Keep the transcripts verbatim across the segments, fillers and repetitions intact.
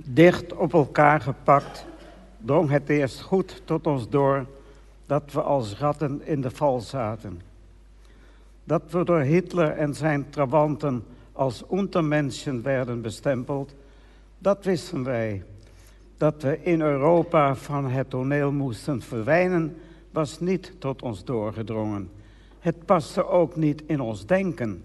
Dicht op elkaar gepakt drong het eerst goed tot ons door dat we als ratten in de val zaten. Dat we door Hitler en zijn trawanten als Untermenschen werden bestempeld, dat wisten wij. Dat we in Europa van het toneel moesten verdwijnen, was niet tot ons doorgedrongen. Het paste ook niet in ons denken.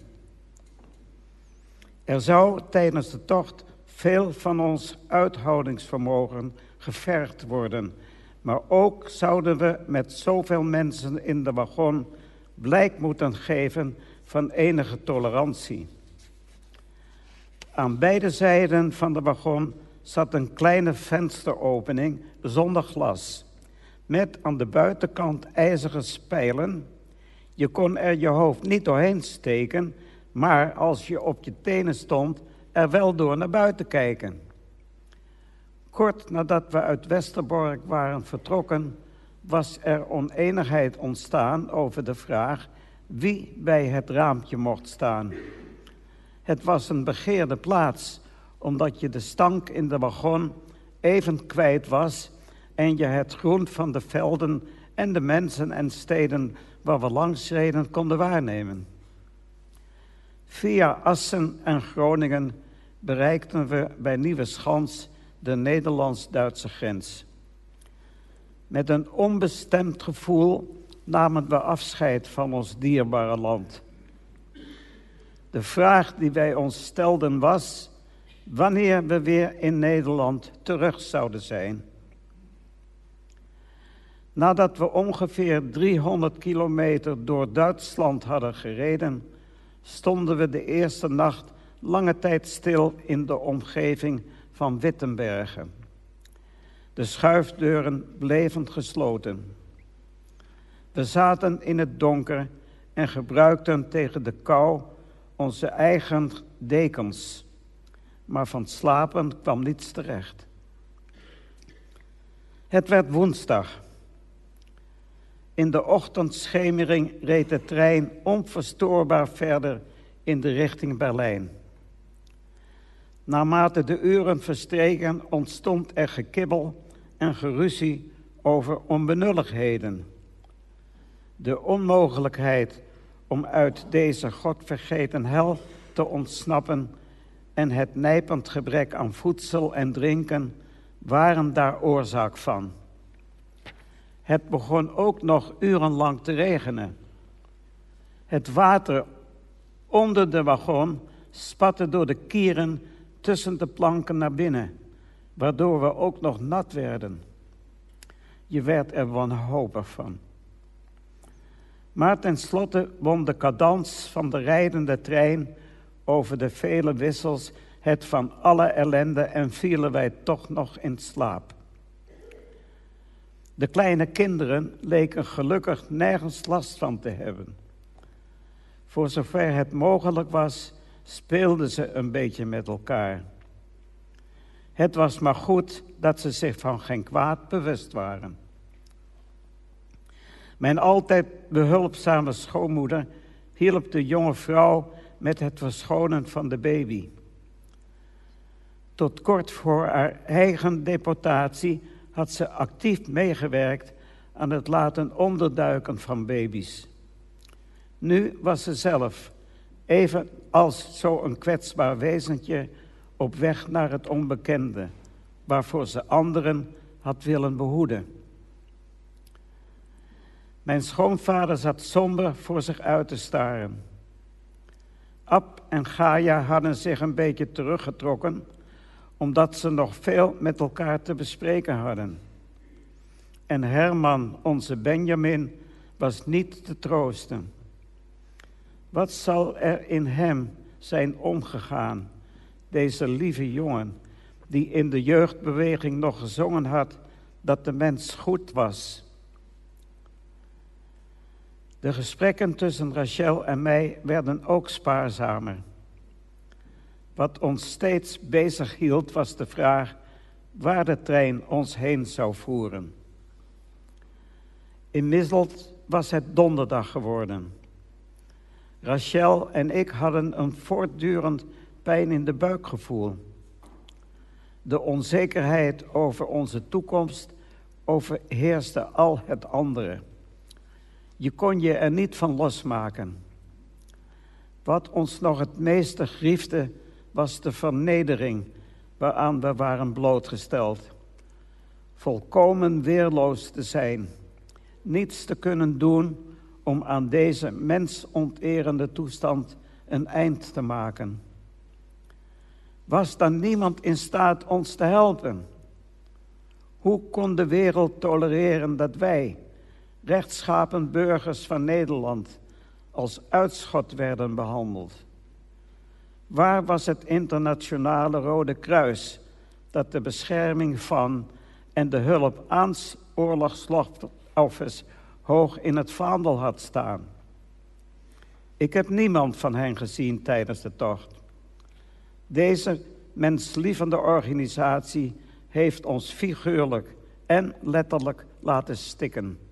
Er zou tijdens de tocht veel van ons uithoudingsvermogen gevergd worden, maar ook zouden we met zoveel mensen in de wagon blijk moeten geven van enige tolerantie. Aan beide zijden van de wagon zat een kleine vensteropening zonder glas, met aan de buitenkant ijzeren spijlen. Je kon er je hoofd niet doorheen steken, maar als je op je tenen stond, er wel door naar buiten kijken. Kort nadat we uit Westerbork waren vertrokken, was er oneenigheid ontstaan over de vraag wie bij het raampje mocht staan. Het was een begeerde plaats, omdat je de stank in de wagon even kwijt was en je het groen van de velden en de mensen en steden waar we langs reden konden waarnemen. Via Assen en Groningen bereikten we bij Nieuweschans de Nederlands-Duitse grens. Met een onbestemd gevoel namen we afscheid van ons dierbare land. De vraag die wij ons stelden was wanneer we weer in Nederland terug zouden zijn. Nadat we ongeveer driehonderd kilometer door Duitsland hadden gereden, stonden we de eerste nacht lange tijd stil in de omgeving van Wittenbergen. De schuifdeuren bleven gesloten. We zaten in het donker en gebruikten tegen de kou onze eigen dekens, maar van slapen kwam niets terecht. Het werd woensdag. In de ochtendschemering reed de trein onverstoorbaar verder in de richting Berlijn. Naarmate de uren verstreken ontstond er gekibbel en geruzie over onbenulligheden. De onmogelijkheid om uit deze godvergeten hel te ontsnappen en het nijpend gebrek aan voedsel en drinken waren daar oorzaak van. Het begon ook nog urenlang te regenen. Het water onder de wagon spatte door de kieren tussen de planken naar binnen, waardoor we ook nog nat werden. Je werd er wanhopig van. Maar tenslotte won de cadans van de rijdende trein over de vele wissels het van alle ellende en vielen wij toch nog in slaap. De kleine kinderen leken gelukkig nergens last van te hebben. Voor zover het mogelijk was, speelden ze een beetje met elkaar. Het was maar goed dat ze zich van geen kwaad bewust waren. Mijn altijd behulpzame schoonmoeder hielp de jonge vrouw met het verschonen van de baby. Tot kort voor haar eigen deportatie had ze actief meegewerkt aan het laten onderduiken van baby's. Nu was ze zelf, even als zo'n kwetsbaar wezentje, op weg naar het onbekende, waarvoor ze anderen had willen behoeden. Mijn schoonvader zat somber voor zich uit te staren. Ab en Gaia hadden zich een beetje teruggetrokken, omdat ze nog veel met elkaar te bespreken hadden. En Herman, onze Benjamin, was niet te troosten. Wat zal er in hem zijn omgegaan, deze lieve jongen, die in de jeugdbeweging nog gezongen had dat de mens goed was. De gesprekken tussen Rachel en mij werden ook spaarzamer. Wat ons steeds bezig hield was de vraag waar de trein ons heen zou voeren. Inmiddels was het donderdag geworden. Rachel en ik hadden een voortdurend pijn in de buikgevoel. De onzekerheid over onze toekomst overheerste al het andere. Je kon je er niet van losmaken. Wat ons nog het meeste griefde, was de vernedering waaraan we waren blootgesteld. Volkomen weerloos te zijn, niets te kunnen doen om aan deze mensonterende toestand een eind te maken. Was dan niemand in staat ons te helpen? Hoe kon de wereld tolereren dat wij, rechtschapen burgers van Nederland, als uitschot werden behandeld? Waar was het internationale Rode Kruis dat de bescherming van en de hulp aan oorlogsslachtoffers hoog in het vaandel had staan? Ik heb niemand van hen gezien tijdens de tocht. Deze menslievende organisatie heeft ons figuurlijk en letterlijk laten stikken.